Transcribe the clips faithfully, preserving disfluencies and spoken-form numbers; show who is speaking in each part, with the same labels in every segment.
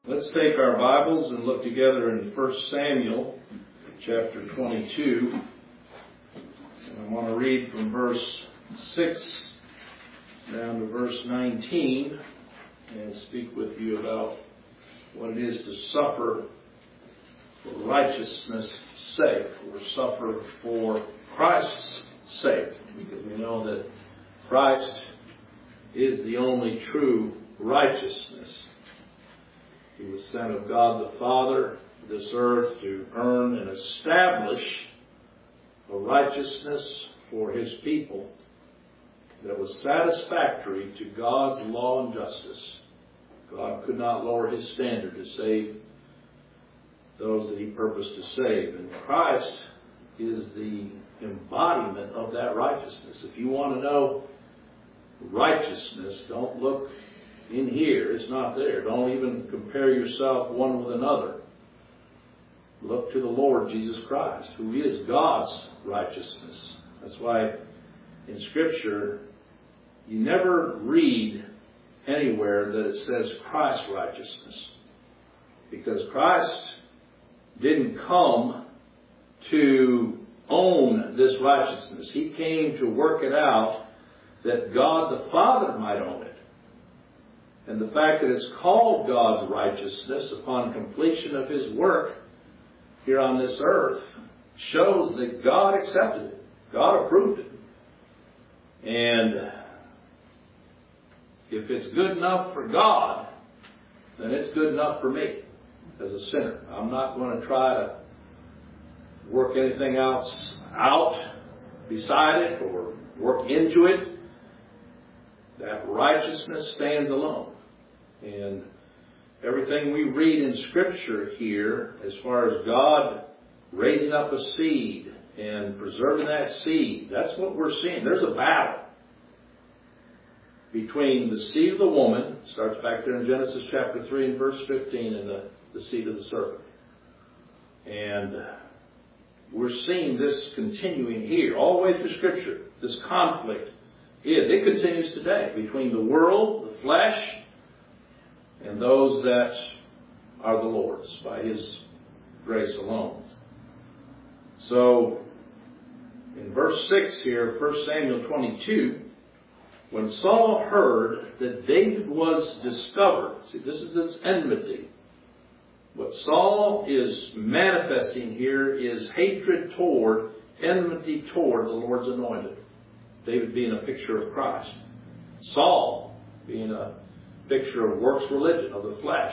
Speaker 1: Let's take our Bibles and look together in First Samuel chapter twenty-two. And I want to read from verse six down to verse nineteen and speak with you about what it is to suffer for righteousness' sake, or suffer for Christ's sake, because we know that Christ is the only true righteousness. He was sent of God the Father to this earth to earn and establish a righteousness for His people that was satisfactory to God's law and justice. God could not lower His standard to save those that He purposed to save. And Christ is the embodiment of that righteousness. If you want to know righteousness, don't look in here. It's not there. Don't even compare yourself one with another. Look to the Lord Jesus Christ, who is God's righteousness. That's why in Scripture you never read anywhere that it says Christ's righteousness, because Christ didn't come to own this righteousness. He came to work it out that God the Father might own it. And the fact that it's called God's righteousness upon completion of His work here on this earth shows that God accepted it. God approved it. And if it's good enough for God, then it's good enough for me as a sinner. I'm not going to try to work anything else out beside it or work into it. That righteousness stands alone. And everything we read in Scripture here, as far as God raising up a seed and preserving that seed, that's what we're seeing. There's a battle between the seed of the woman, starts back there in Genesis chapter three and verse fifteen, and the, the seed of the serpent. And we're seeing this continuing here, all the way through Scripture. This conflict is, it continues today between the world, the flesh, and those that are the Lord's by His grace alone. So, in verse six here, First Samuel twenty-two, when Saul heard that David was discovered, see, this is this enmity. What Saul is manifesting here is hatred toward, enmity toward the Lord's anointed. David being a picture of Christ. Saul being a picture of works religion, of the flesh.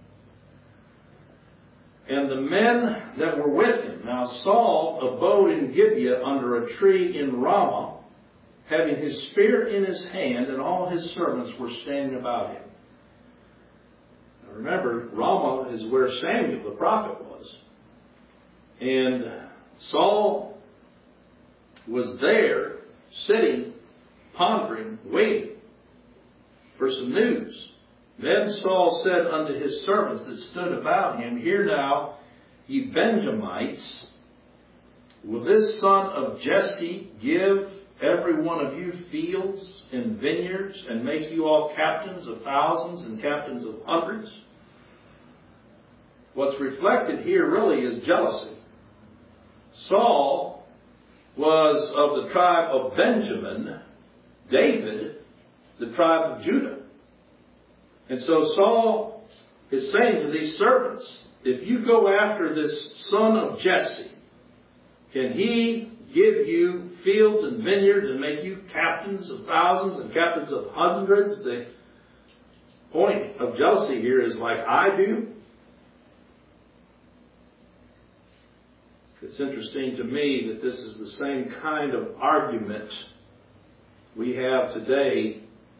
Speaker 1: And the men that were with him. Now Saul abode in Gibeah under a tree in Ramah, having his spear in his hand, and all his servants were standing about him. Now remember, Ramah is where Samuel the prophet was. And Saul was there, sitting, pondering, waiting for some news. Then Saul said unto his servants that stood about him, Hear now, ye Benjamites, will this son of Jesse give every one of you fields and vineyards, and make you all captains of thousands and captains of hundreds? What's reflected here really is jealousy. Saul was of the tribe of Benjamin, David, the tribe of Judah. And so Saul is saying to these servants, if you go after this son of Jesse, can he give you fields and vineyards and make you captains of thousands and captains of hundreds? The point of jealousy here is like I do. It's interesting to me that this is the same kind of argument we have today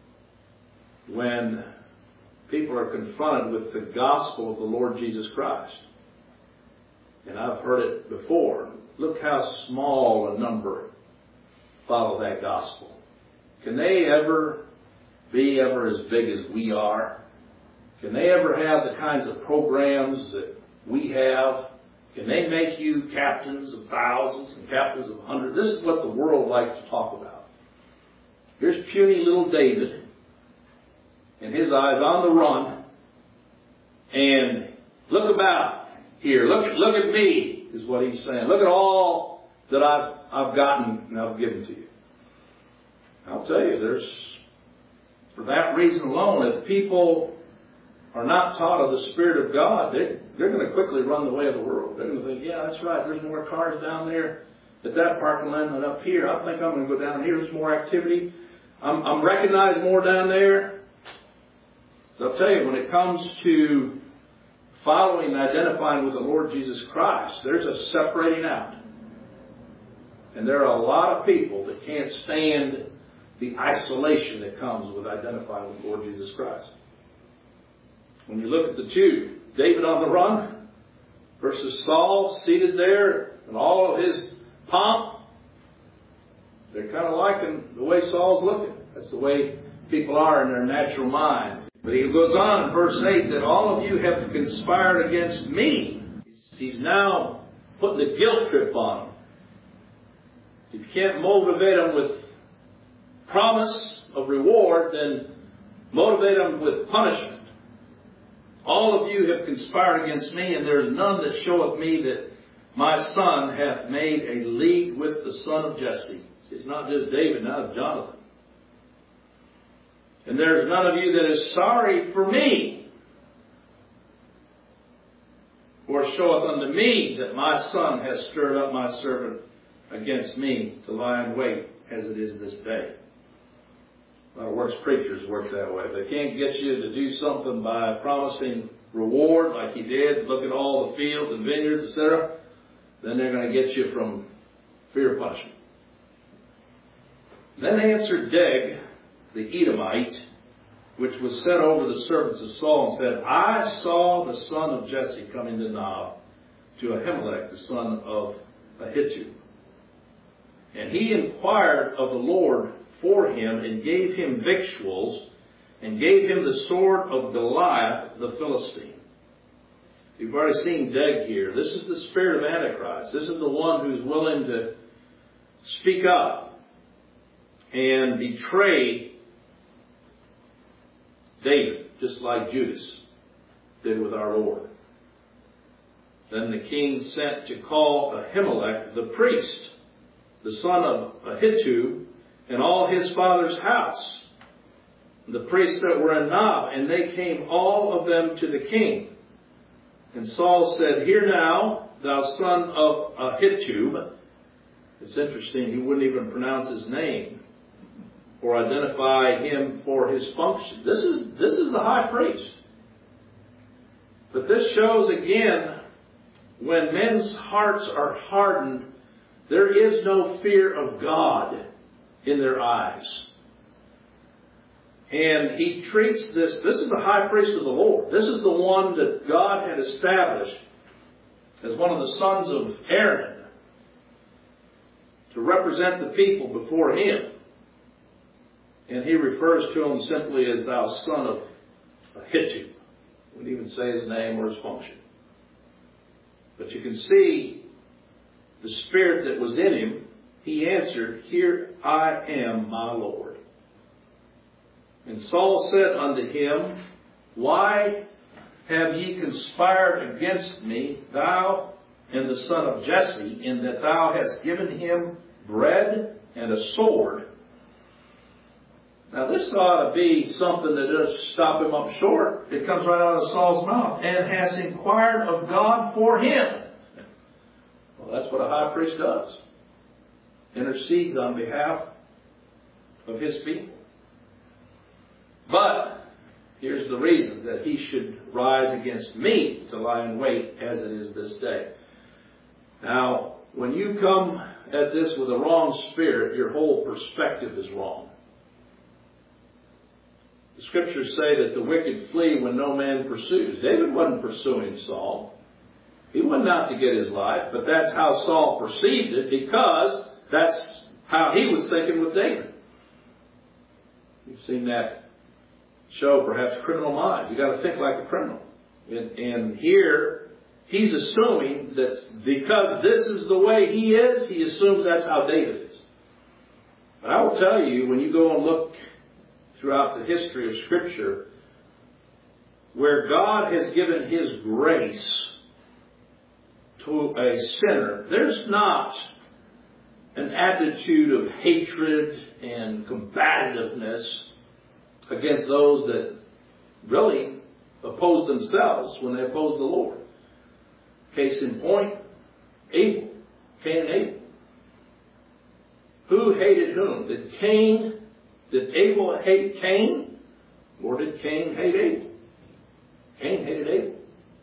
Speaker 1: when people are confronted with the gospel of the Lord Jesus Christ. And I've heard it before. Look how small a number follow that gospel. Can they ever be ever as big as we are? Can they ever have the kinds of programs that we have? Can they make you captains of thousands and captains of hundreds? This is what the world likes to talk about. Here's puny little David, and his eyes on the run, And look about here. Look at, look at me, is what he's saying. Look at all that I've, I've gotten and I've given to you. I'll tell you, there's, for that reason alone, if people are not taught of the Spirit of God, they, they're going to quickly run the way of the world. They're going to think, yeah, that's right, there's more cars down there at that parking lot than up here. I think I'm going to go down here. There's more activity. I'm, I'm recognized more down there. So I'll tell you, when it comes to following and identifying with the Lord Jesus Christ, there's a separating out. And there are a lot of people that can't stand the isolation that comes with identifying with the Lord Jesus Christ. When you look at the two, David on the run versus Saul seated there in all of his pomp, they're kind of liking the way Saul's looking. That's the way people are in their natural minds. But he goes on in verse eight that all of you have conspired against me. He's now putting the guilt trip on them. If you can't motivate them with promise of reward, then motivate them with punishment. All of you have conspired against me, and there is none that showeth me that my son hath made a league with the son of Jesse. It's not just David, now it's Jonathan. And there is none of you that is sorry for me, or showeth unto me that my son hath stirred up my servant against me to lie in wait, as it is this day. A lot of works preachers work that way. They can't get you to do something by promising reward like he did. Look at all the fields and vineyards, et cetera. Then they're going to get you from fear of punishment. Then answered Doeg, the Edomite, which was set over the servants of Saul, and said, I saw the son of Jesse come into Nob to Ahimelech, the son of Ahitub. And he inquired of the Lord for him, and gave him victuals, and gave him the sword of Goliath the Philistine. You've already seen Doeg here. This is the spirit of Antichrist. This is the one who's willing to speak up and betray David, just like Judas did with our Lord. Then the king sent to call Ahimelech the priest, the son of Ahitub, and all his father's house, the priests that were in Nob, and they came all of them to the king. And Saul said, Hear now, thou son of Ahitub. It's interesting, he wouldn't even pronounce his name or identify him for his function. This is, this is the high priest. But this shows again, when men's hearts are hardened, there is no fear of God in their eyes. And he treats this, this is the high priest of the Lord. This is the one that God had established as one of the sons of Aaron to represent the people before him. And he refers to him simply as thou son of Ahitub. Wouldn't even say his name or his function. But you can see the spirit that was in him. He answered, Here I am, my Lord. And Saul said unto him, Why have ye conspired against me, thou and the son of Jesse, in that thou hast given him bread and a sword? Now this ought to be something that does stop him up short. It comes right out of Saul's mouth. And has inquired of God for him. Well, that's what a high priest does. Intercedes on behalf of his people. But here's the reason that he should rise against me to lie in wait, as it is this day. Now, when you come at this with a wrong spirit, your whole perspective is wrong. The scriptures say that the wicked flee when no man pursues. David wasn't pursuing Saul. He went out to get his life, but that's how Saul perceived it, because that's how he was thinking with David. You've seen that show, perhaps, Criminal Minds. You've got to think like a criminal. And, and here, he's assuming that because this is the way he is, he assumes that's how David is. But I will tell you, when you go and look throughout the history of Scripture, where God has given His grace to a sinner, there's not an attitude of hatred and combativeness against those that really oppose themselves when they oppose the Lord. Case in point, Abel, Cain and Abel. Who hated whom? Did Cain, did Abel hate Cain? Or did Cain hate Abel? Cain hated Abel.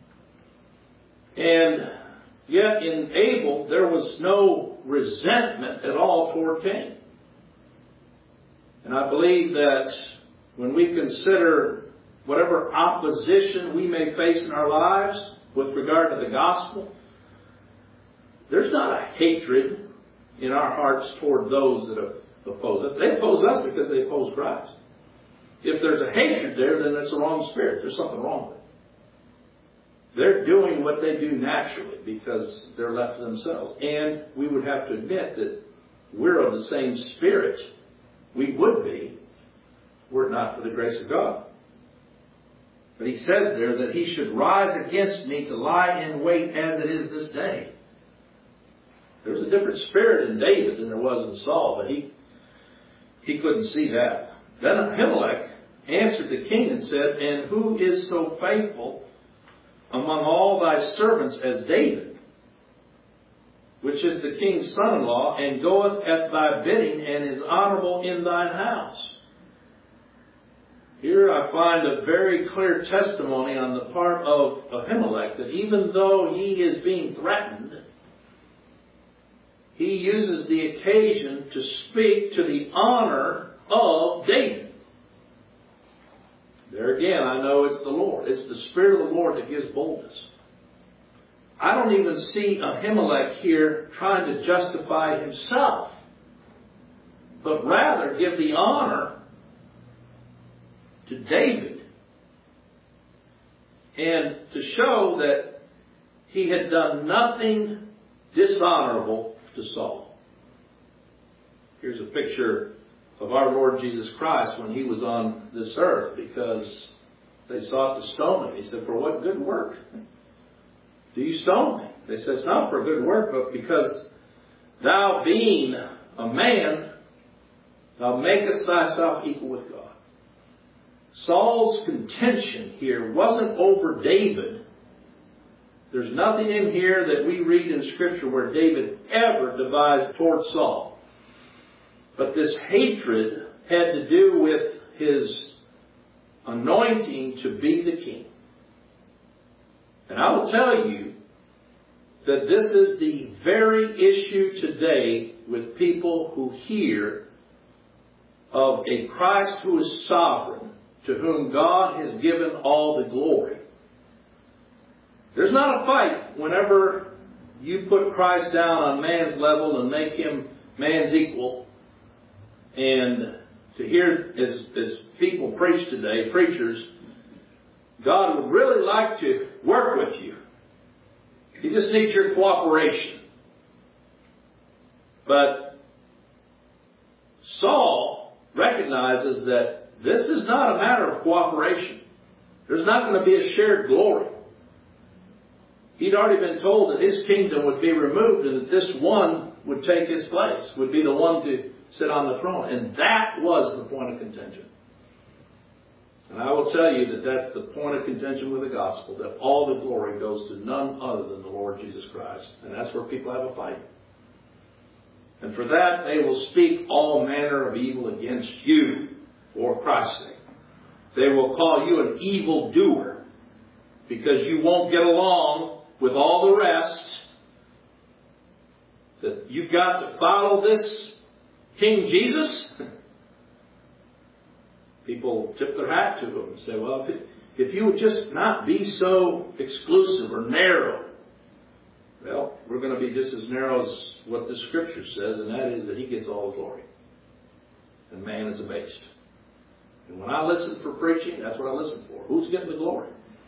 Speaker 1: And yet in Abel, there was no resentment at all toward Cain. And I believe that when we consider whatever opposition we may face in our lives with regard to the gospel, there's not a hatred in our hearts toward those that oppose us. They oppose us because they oppose Christ. If there's a hatred there, then it's the wrong spirit. There's something wrong with it. They're doing what they do naturally because they're left to themselves. And we would have to admit that we're of the same spirit we would be were it not for the grace of God. But he says there that he should rise against me to lie in wait as it is this day. There was a different spirit in David than there was in Saul, but he, he couldn't see that. Then Ahimelech answered the king and said, and who is so faithful among all thy servants as David, which is the king's son-in-law, and goeth at thy bidding, and is honorable in thine house? Here I find a very clear testimony on the part of Ahimelech that even though he is being threatened, he uses the occasion to speak to the honor of David. There again, I know it's the Lord. It's the Spirit of the Lord that gives boldness. I don't even see Ahimelech here trying to justify himself, but rather give the honor to David and to show that he had done nothing dishonorable to Saul. Here's a picture of our Lord Jesus Christ when he was on this earth, because they sought to stone him. He said, for what good work do you stone me? They said, it's not for good work, but because thou being a man, thou makest thyself equal with God. Saul's contention here wasn't over David. There's nothing in here that we read in Scripture where David ever devised toward Saul. But this hatred had to do with his anointing to be the king. And I will tell you that this is the very issue today with people who hear of a Christ who is sovereign, to whom God has given all the glory. There's not a fight whenever you put Christ down on man's level and make him man's equal. And to hear, as, as people preach today, preachers, God would really like to work with you. He just needs your cooperation. But Saul recognizes that this is not a matter of cooperation. There's not going to be a shared glory. He'd already been told that his kingdom would be removed and that this one would take his place, would be the one to sit on the throne. And that was the point of contention. And I will tell you that that's the point of contention with the gospel, that all the glory goes to none other than the Lord Jesus Christ. And that's where people have a fight. And for that, they will speak all manner of evil against you for Christ's sake. They will call you an evil doer because you won't get along with all the rest. That you've got to follow this King Jesus. People tip their hat to him and say, well, if, it, if you would just not be so exclusive or narrow. Well, we're going to be just as narrow as what the Scripture says, and that is that he gets all the glory. And man is abased. And when I listen for preaching, that's what I listen for. Who's getting the glory?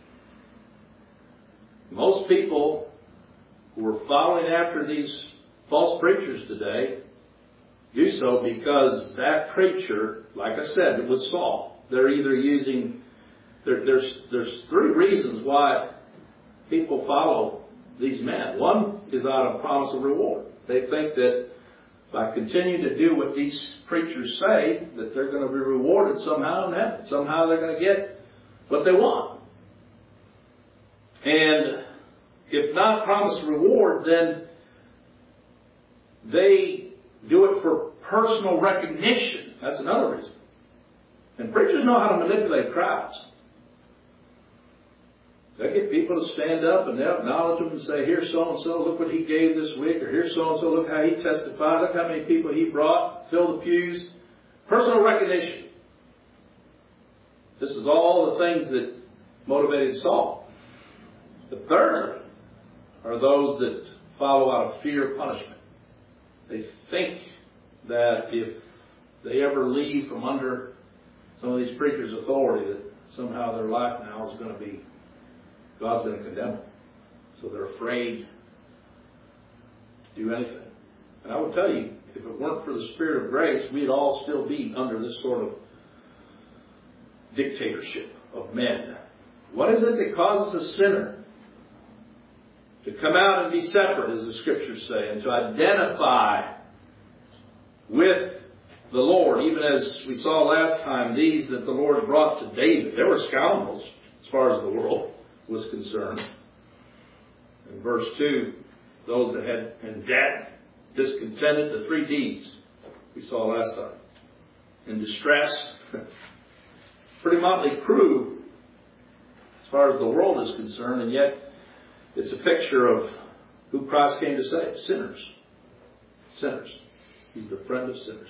Speaker 1: Most people who are following after these false preachers today do so because that preacher, like I said, it was Saul. They're either using there, there's, there's three reasons why people follow these men. One is out of promise of reward. They think that by continuing to do what these preachers say, that they're going to be rewarded somehow in heaven. Somehow they're going to get what they want. And if not promised reward, then they do it for personal recognition. That's another reason. And preachers know how to manipulate crowds. They get people to stand up and they'll acknowledge them and say, here's so-and-so, look what he gave this week. Or here's so-and-so, look how he testified. Look how many people he brought, filled the pews. Personal recognition. This is all the things that motivated Saul. But thirdly are those that follow out of fear of punishment. They think that if they ever leave from under some of these preachers' authority, that somehow their life now is going to be, God's going to condemn them. So they're afraid to do anything. And I would tell you, if it weren't for the Spirit of grace, we'd all still be under this sort of dictatorship of men. What is it that causes a sinner to come out and be separate, as the Scriptures say, and to identify with the Lord, even as we saw last time, these that the Lord brought to David? They were scoundrels as far as the world was concerned. In verse two, those that had in debt, discontented, the three D's we saw last time. In distress, pretty motley crew as far as the world is concerned, and yet it's a picture of who Christ came to save. Sinners. Sinners. He's the friend of sinners.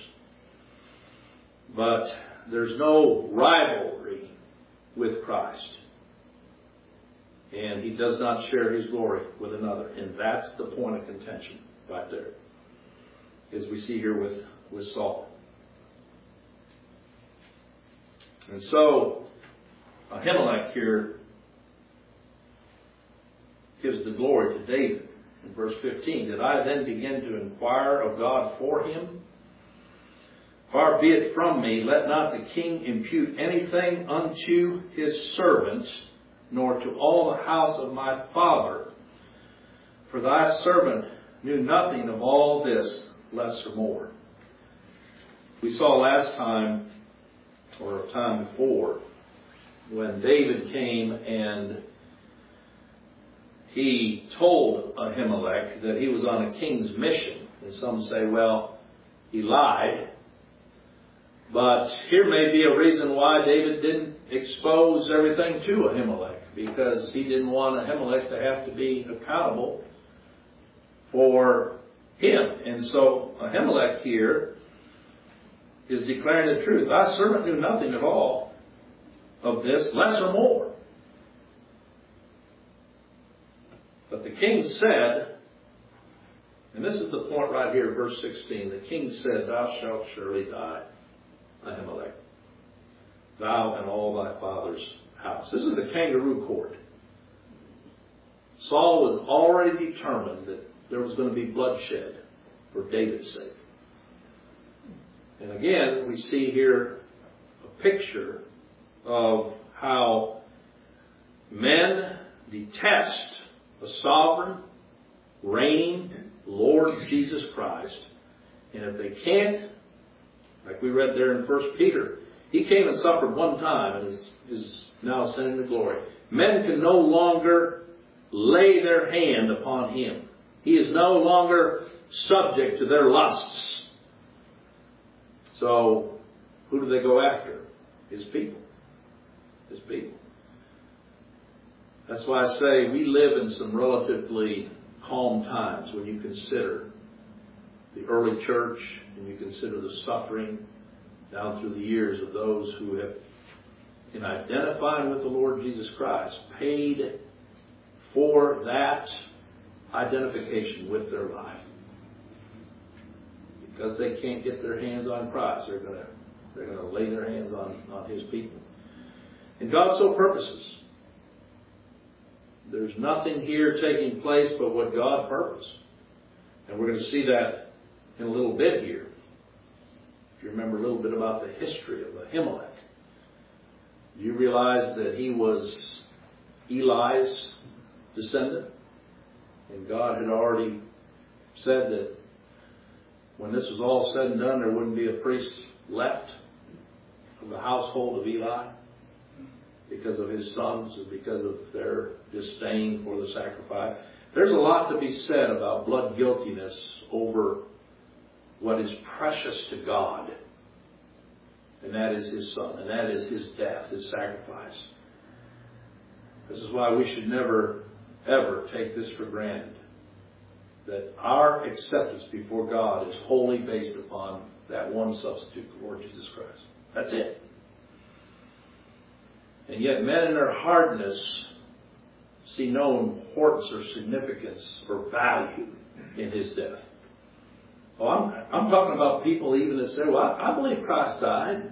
Speaker 1: But there's no rivalry with Christ. And he does not share his glory with another. And that's the point of contention right there, as we see here with, with Saul. And so, Ahimelech here gives the glory to David. In verse fifteen, did I then begin to inquire of God for him? Far be it from me, let not the king impute anything unto his servant, nor to all the house of my father. For thy servant knew nothing of all this, less or more. We saw last time, or a time before, when David came and he told Ahimelech that he was on a king's mission. And some say, well, he lied. But here may be a reason why David didn't expose everything to Ahimelech, because he didn't want Ahimelech to have to be accountable for him. And so Ahimelech here is declaring the truth. Thy servant knew nothing at all of this, less or more. But the king said, and this is the point right here, verse sixteen. The king said, thou shalt surely die, Ahimelech, thou and all thy father's house. This is a kangaroo court. Saul was already determined that there was going to be bloodshed for David's sake. And again, we see here a picture of how men detest a sovereign, reigning Lord Jesus Christ. And if they can't, like we read there in First Peter, he came and suffered one time and is, is now ascending to glory. Men can no longer lay their hand upon him. He is no longer subject to their lusts. So, who do they go after? His people. His people. That's why I say we live in some relatively calm times when you consider the early church and you consider the suffering down through the years of those who have, in identifying with the Lord Jesus Christ, paid for that identification with their life. Because they can't get their hands on Christ, they're going to they're going to lay their hands on, on His people. And God so purposes. There's nothing here taking place but what God purposed. And we're going to see that in a little bit here. If you remember a little bit about the history of Ahimelech. Do you realize that he was Eli's descendant? And God had already said that when this was all said and done, there wouldn't be a priest left of the household of Eli because of his sons and because of their disdain for the sacrifice. There's a lot to be said about blood guiltiness over what is precious to God. And that is his son. And that is his death, his sacrifice. This is why we should never, ever take this for granted. That our acceptance before God is wholly based upon that one substitute, the Lord Jesus Christ. That's it. And yet men in their hardness see no importance or significance or value in his death. Oh, I'm, I'm talking about people even that say, well, I, I believe Christ died.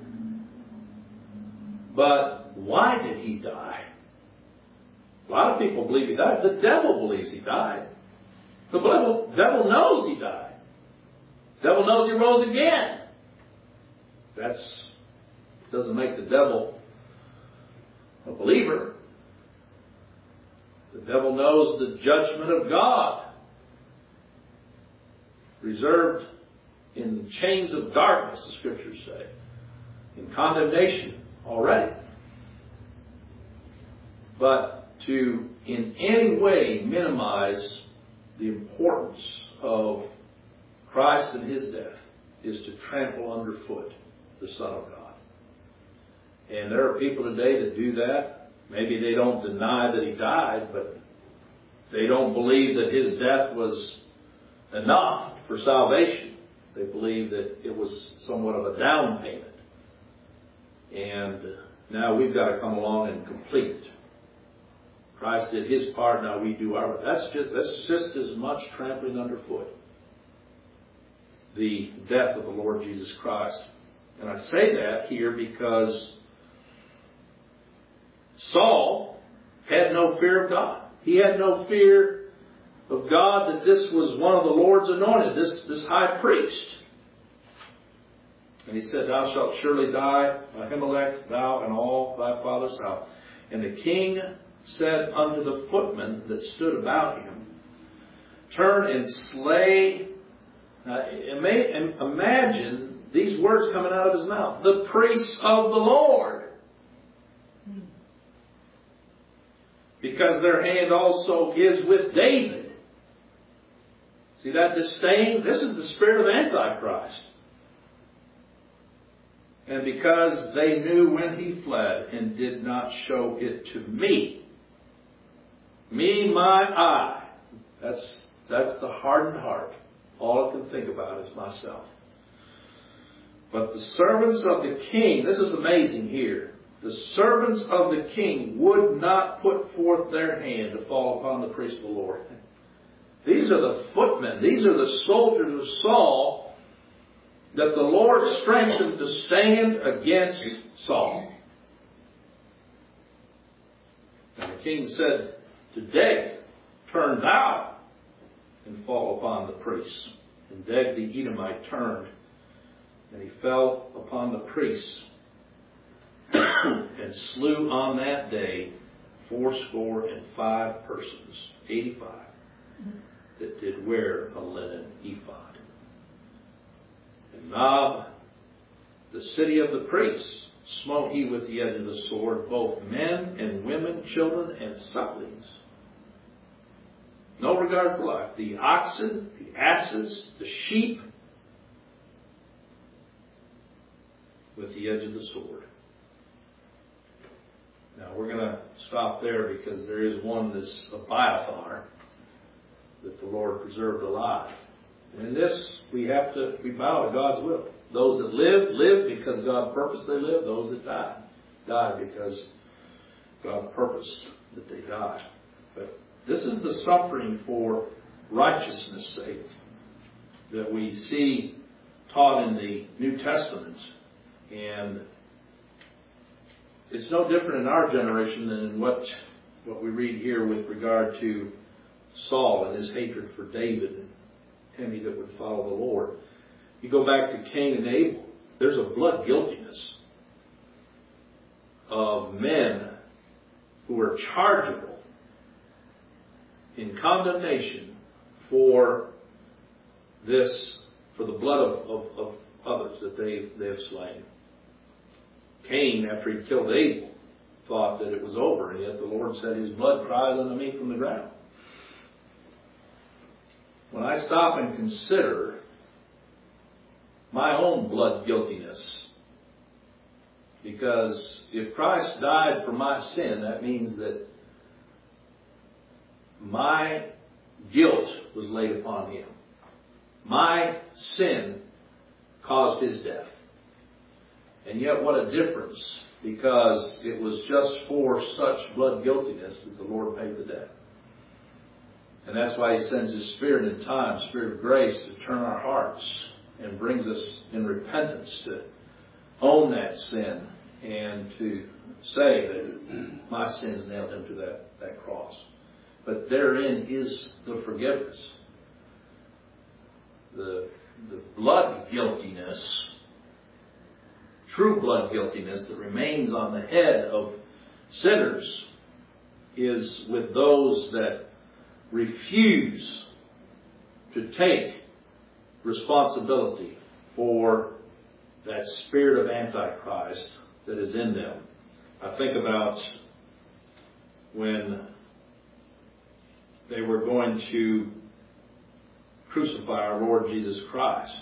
Speaker 1: But why did he die? A lot of people believe he died. The devil believes he died. The devil, devil knows he died. The devil knows he rose again. That doesn't make the devil a believer. The devil knows the judgment of God reserved in chains of darkness, the scriptures say, in condemnation already. But to in any way minimize the importance of Christ and his death is to trample underfoot the Son of God. And there are people today that do that. Maybe they don't deny that he died, but they don't believe that his death was enough for salvation. They believe that it was somewhat of a down payment. And now we've got to come along and complete it. Christ did his part, now we do our part. That's just, that's just as much trampling underfoot the death of the Lord Jesus Christ. And I say that here because Saul had no fear of God. He had no fear of God that this was one of the Lord's anointed, this, this high priest. And he said, thou shalt surely die, Ahimelech, thou and all thy father's house. And the king said unto the footmen that stood about him, turn and slay. Now, imagine these words coming out of his mouth. The priests of the Lord. Because their hand also is with David. See that disdain? This is the spirit of Antichrist. And because they knew when he fled and did not show it to me. Me, my eye. That's, that's the hardened heart. All I can think about is myself. But the servants of the king, this is amazing here. The servants of the king would not put forth their hand to fall upon the priest of the Lord. These are the footmen. These are the soldiers of Saul that the Lord strengthened to stand against Saul. And the king said, today, turn thou and fall upon the priests. And Doeg the Edomite turned, and he fell upon the priests, and slew on that day fourscore and five persons, eighty-five, that did wear a linen ephod. And Nob, the city of the priests, smote he with the edge of the sword, both men and women, children and sucklings. No regard for life. The oxen, the asses, the sheep, with the edge of the sword. Now we're going to stop there because there is one that's Abiathar that the Lord preserved alive. And in this, we have to, we bow to God's will. Those that live, live because God purposed they live. Those that die, die because God purposed that they die. But this is the suffering for righteousness' sake that we see taught in the New Testament. And it's no different in our generation than in what, what we read here with regard to Saul and his hatred for David and any that would follow the Lord. You go back to Cain and Abel, there's a blood guiltiness of men who are chargeable in condemnation for this, for the blood of, of, of others that they, they have slain. Cain, after he killed Abel, thought that it was over, and yet the Lord said, his blood cries unto me from the ground. When I stop and consider my own blood guiltiness, because if Christ died for my sin, that means that my guilt was laid upon him. My sin caused his death. And yet what a difference, because it was just for such blood guiltiness that the Lord paid the debt. And that's why he sends his Spirit in time, Spirit of grace, to turn our hearts and brings us in repentance to own that sin and to say that my sins nailed him to that, that cross. But therein is the forgiveness. The, the blood guiltiness, true blood guiltiness that remains on the head of sinners is with those that refuse to take responsibility for that spirit of Antichrist that is in them. I think about when they were going to crucify our Lord Jesus Christ,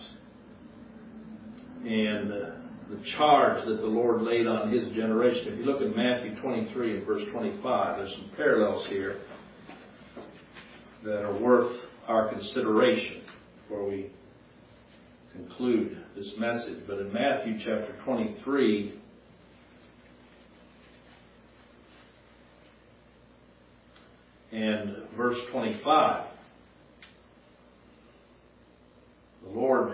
Speaker 1: and uh, the charge that the Lord laid on his generation. If you look at Matthew twenty-three and verse twenty-five, there's some parallels here that are worth our consideration before we conclude this message. But in Matthew chapter twenty-three, and verse twenty-five, the Lord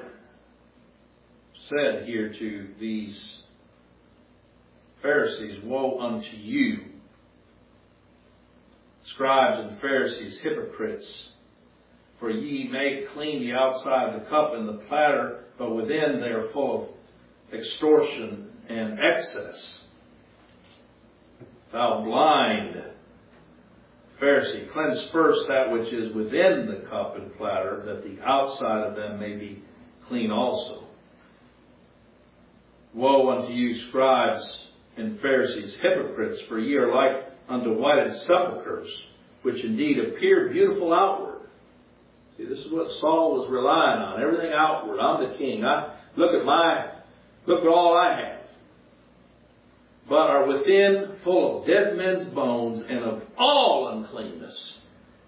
Speaker 1: said here to these Pharisees, "Woe unto you, scribes and Pharisees, hypocrites! For ye make clean the outside of the cup and the platter, but within they are full of extortion and excess. Thou blind Pharisee, cleanse first that which is within the cup and platter, that the outside of them may be clean also. Woe unto you, scribes and Pharisees, hypocrites! For ye are like unto whited sepulchres, which indeed appear beautiful outward." See, this is what Saul was relying on. Everything outward. I'm the king. I look at my, look at all I have. But are within full of dead men's bones and of all uncleanness.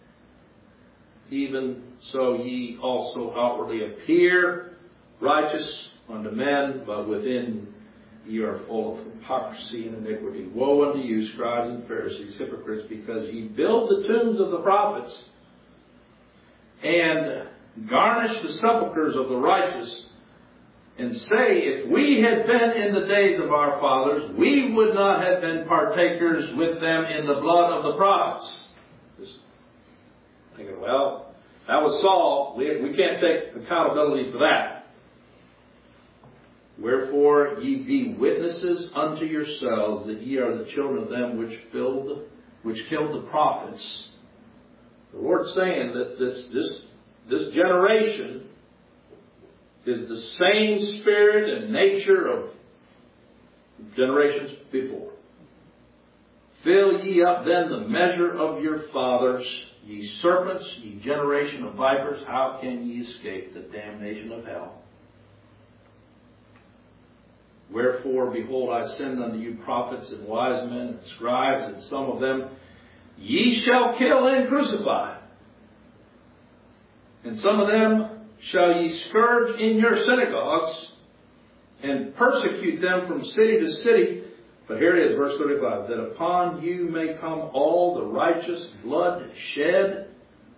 Speaker 1: Even so ye also outwardly appear righteous unto men, but within ye are full of hypocrisy and iniquity. Woe unto you, scribes and Pharisees, hypocrites, because ye build the tombs of the prophets, and garnish the sepulchres of the righteous, and say, if we had been in the days of our fathers, we would not have been partakers with them in the blood of the prophets. Just thinking, well, that was Saul. We, we can't take accountability for that. Wherefore ye be witnesses unto yourselves that ye are the children of them which filled, which killed the prophets. The Lord's saying that this, this, this generation is the same spirit and nature of generations before. Fill ye up then the measure of your fathers, ye serpents, ye generation of vipers. How can ye escape the damnation of hell? Wherefore, behold, I send unto you prophets and wise men and scribes, and some of them ye shall kill and crucify. And some of them shall ye scourge in your synagogues, and persecute them from city to city. But here it is, verse thirty-five, that upon you may come all the righteous blood shed,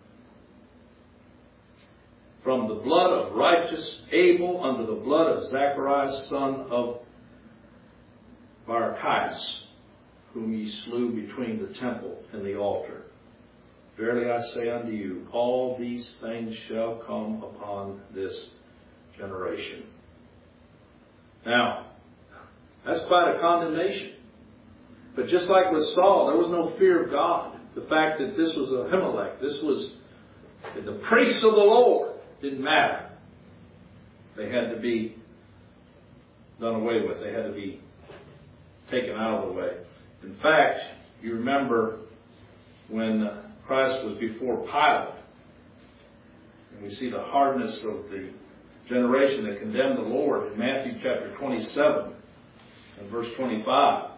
Speaker 1: from the blood of righteous Abel unto the blood of Zacharias, son of Barachias, whom ye slew between the temple and the altar. Verily I say unto you, all these things shall come upon this generation. Now, that's quite a condemnation. But just like with Saul, there was no fear of God. The fact that this was Ahimelech, this was the priests of the Lord, didn't matter. They had to be done away with. They had to be taken out of the way. In fact, you remember when Christ was before Pilate, and we see the hardness of the generation that condemned the Lord in Matthew chapter twenty-seven and verse twenty-five.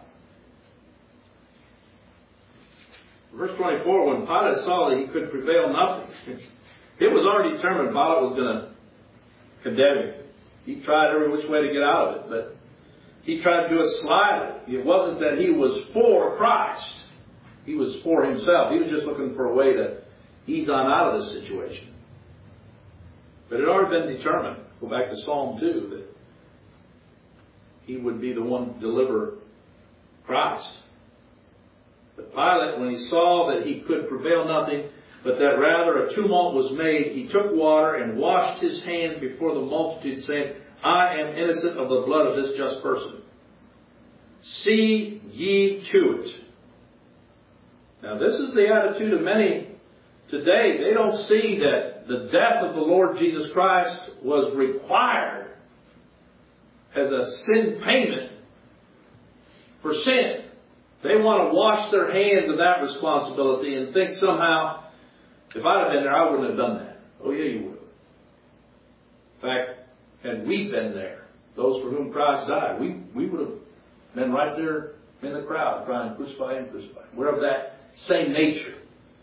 Speaker 1: Verse twenty-four, when Pilate saw that he could prevail nothing, it was already determined Pilate was going to condemn him. He tried every which way to get out of it, but he tried to do it slyly. It wasn't that he was for Christ. He was for himself. He was just looking for a way to ease on out of this situation. But it had already been determined. Go back to Psalm two, that he would be the one to deliver Christ. But Pilate, when he saw that he could prevail nothing, but that rather a tumult was made, he took water and washed his hands before the multitude, saying, I am innocent of the blood of this just person. See ye to it. Now this is the attitude of many today. They don't see that the death of the Lord Jesus Christ was required as a sin payment for sin. They want to wash their hands of that responsibility and think somehow, if I'd have been there, I wouldn't have done that. Oh yeah, you would have. In fact, had we been there, those for whom Christ died, we, we would have been right there in the crowd crying, crucify him, crucify him. We're of that same nature.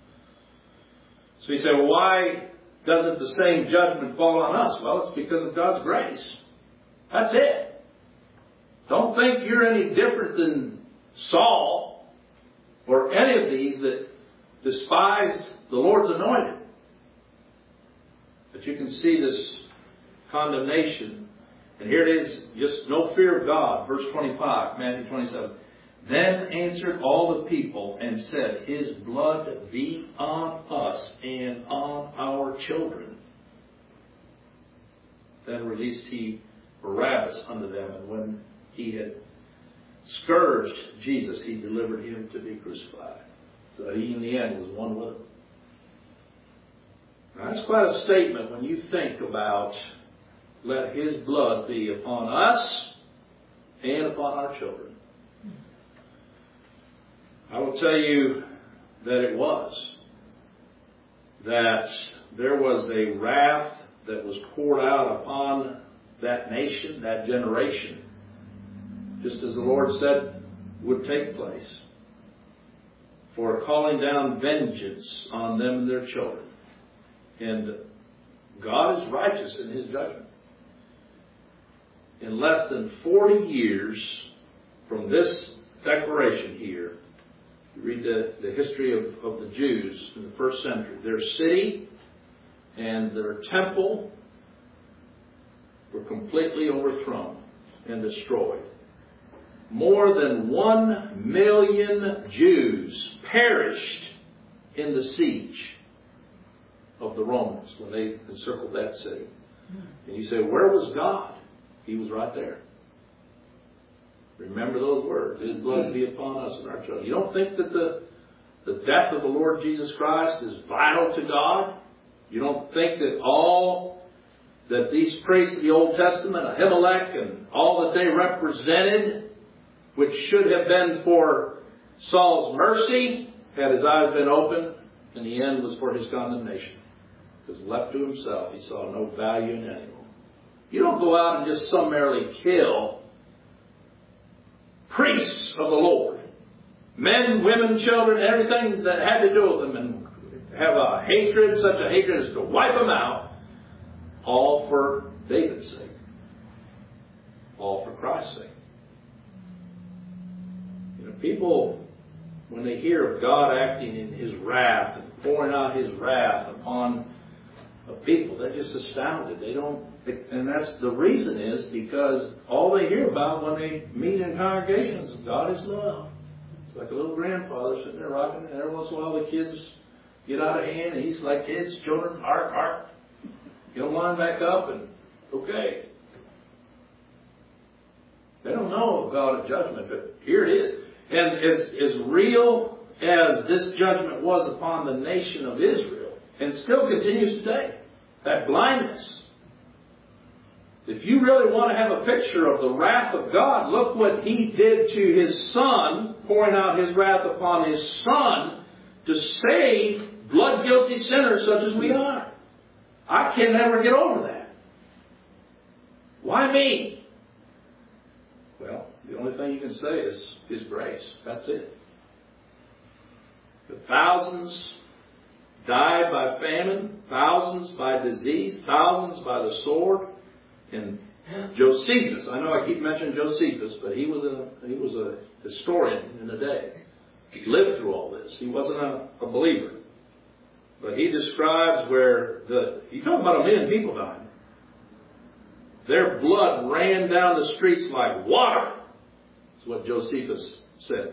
Speaker 1: So you say, well, why doesn't the same judgment fall on us? Well, it's because of God's grace. That's it. Don't think you're any different than Saul or any of these that despised the Lord's anointed. But you can see this condemnation. And here it is, just no fear of God. Verse twenty-five, Matthew twenty-seven. Then answered all the people and said, His blood be on us and on our children. Then released he Barabbas unto them, and when he had scourged Jesus, he delivered him to be crucified. So he in the end was one with them. Now, that's quite a statement when you think about let his blood be upon us and upon our children. I will tell you that it was. That there was a wrath that was poured out upon that nation, that generation, just as the Lord said would take place, for calling down vengeance on them and their children. And God is righteous in His judgment. In less than forty years from this declaration here, you read the, the history of, of the Jews in the first century. Their city and their temple were completely overthrown and destroyed. More than one million Jews perished in the siege of the Romans when they encircled that city. And you say, where was God? He was right there. Remember those words. His blood be upon us and our children. You don't think that the, the death of the Lord Jesus Christ is vital to God? You don't think that all that these priests of the Old Testament, Ahimelech, and all that they represented, which should have been for Saul's mercy, had his eyes been opened, in the end was for his condemnation. Because left to himself, he saw no value in anyone. You don't go out and just summarily kill priests of the Lord. Men, women, children, everything that had to do with them, and have a hatred, such a hatred as to wipe them out, all for David's sake. All for Christ's sake. You know, people, when they hear of God acting in His wrath and pouring out His wrath upon a people, they're just astounded. They don't, and that's the reason is because all they hear about when they meet in congregations is God is love. It's like a little grandfather sitting there rocking, and every once in a while the kids get out of hand, and he's like, kids, children, hark, hark. Get them line back up, and okay. They don't know of God of judgment, but here it is. And as, as real as this judgment was upon the nation of Israel, and still continues today, that blindness. If you really want to have a picture of the wrath of God, look what He did to His Son, pouring out His wrath upon His Son to save blood-guilty sinners such as we are. I can never get over that. Why me? Well, the only thing you can say is His grace. That's it. But thousands died by famine, thousands by disease, thousands by the sword. And Josephus, I know I keep mentioning Josephus, but he was a he was a historian in the day. He lived through all this. He wasn't a, a believer. But he describes where the he talks about a million people dying. Their blood ran down the streets like water. That's what Josephus said.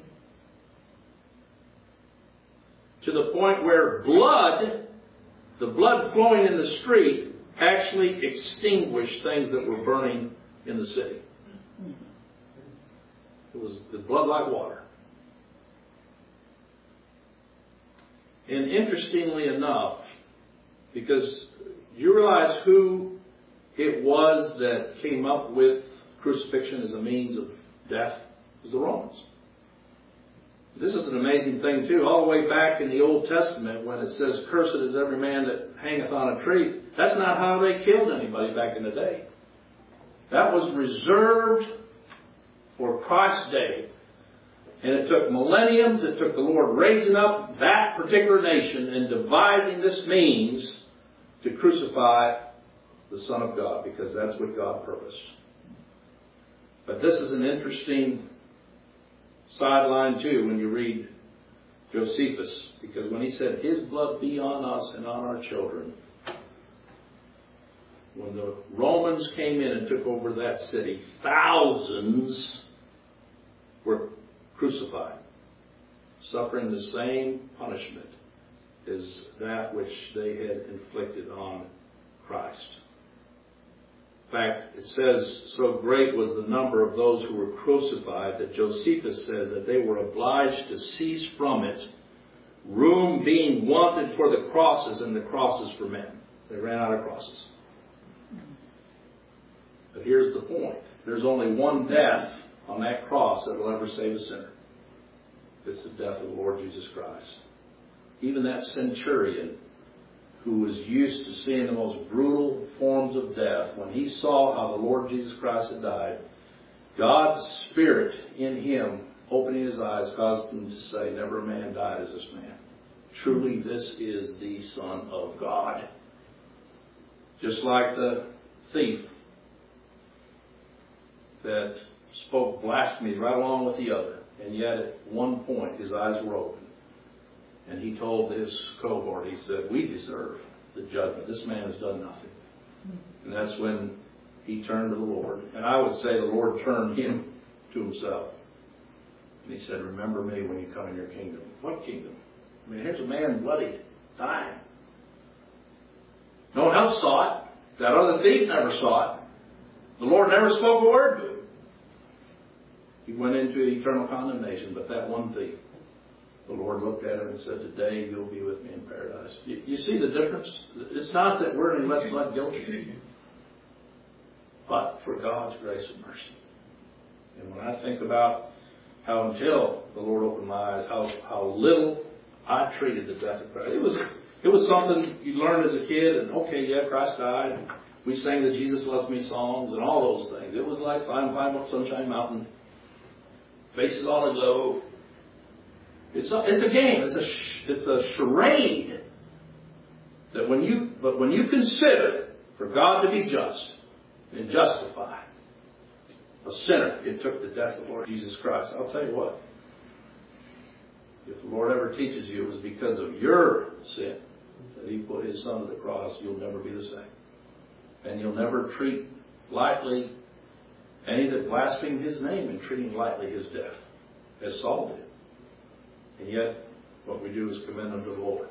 Speaker 1: To the point where blood, the blood flowing in the street, actually extinguished things that were burning in the city. It was the blood like water. And interestingly enough, because you realize who it was that came up with crucifixion as a means of death, it was the Romans. This is an amazing thing too. All the way back in the Old Testament when it says, "Cursed is every man that hangeth on a tree," that's not how they killed anybody back in the day. That was reserved for Christ's day. And it took millenniums, it took the Lord raising up that particular nation and devising this means to crucify the Son of God, because that's what God purposed. But this is an interesting sideline too when you read Josephus, because when he said, "His blood be on us and on our children," when the Romans came in and took over that city, thousands were crucified, suffering the same punishment as that which they had inflicted on Christ. In fact, it says, so great was the number of those who were crucified that Josephus says that they were obliged to cease from it, room being wanted for the crosses and the crosses for men. They ran out of crosses. But here's the point. There's only one death on that cross that will ever save a sinner. It's the death of the Lord Jesus Christ. Even that centurion, who was used to seeing the most brutal forms of death, when he saw how the Lord Jesus Christ had died, God's Spirit in him, opening his eyes, caused him to say, "Never a man died as this man. Truly this is the Son of God." Just like the thief that spoke blasphemy right along with the other, and yet at one point his eyes were open. And he told his cohort, he said, "We deserve the judgment. This man has done nothing." And that's when he turned to the Lord. And I would say the Lord turned him to himself. And he said, "Remember me when you come in your kingdom." What kingdom? I mean, here's a man bloody, dying. No one else saw it. That other thief never saw it. The Lord never spoke a word to him. He went into eternal condemnation, but that one thief, the Lord looked at him and said, "Today you'll be with me in paradise." You, you see the difference? It's not that we're any less blood guilty, but for God's grace and mercy. And when I think about how until the Lord opened my eyes, how, how little I treated the death of Christ. It was, it was something you learned as a kid, and okay, yeah, Christ died. And we sang the Jesus Loves Me songs and all those things. It was like Climb, Climb Up Sunshine Mountain. Faces all aglow. It's a, it's a game. It's a it's a charade. That when you but when you consider for God to be just and justify a sinner, it took the death of the Lord Jesus Christ. I'll tell you what. If the Lord ever teaches you it was because of your sin that He put His Son to the cross, you'll never be the same, and you'll never treat lightly any that blaspheme His name, and treating lightly His death, as Saul did. And yet, what we do is commend unto the Lord.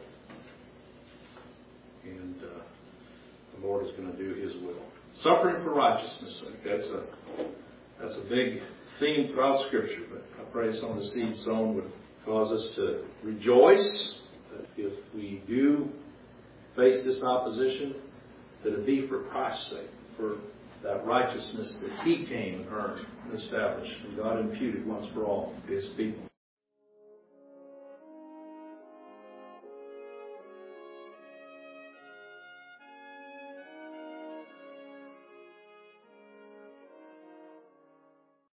Speaker 1: And uh, the Lord is going to do His will. Suffering for righteousness sake. That's a, that's a big theme throughout Scripture, but I pray some of the seed sown would cause us to rejoice that if we do face this opposition, that it be for Christ's sake, for that righteousness that He came and earned and established, and God imputed once for all to His people.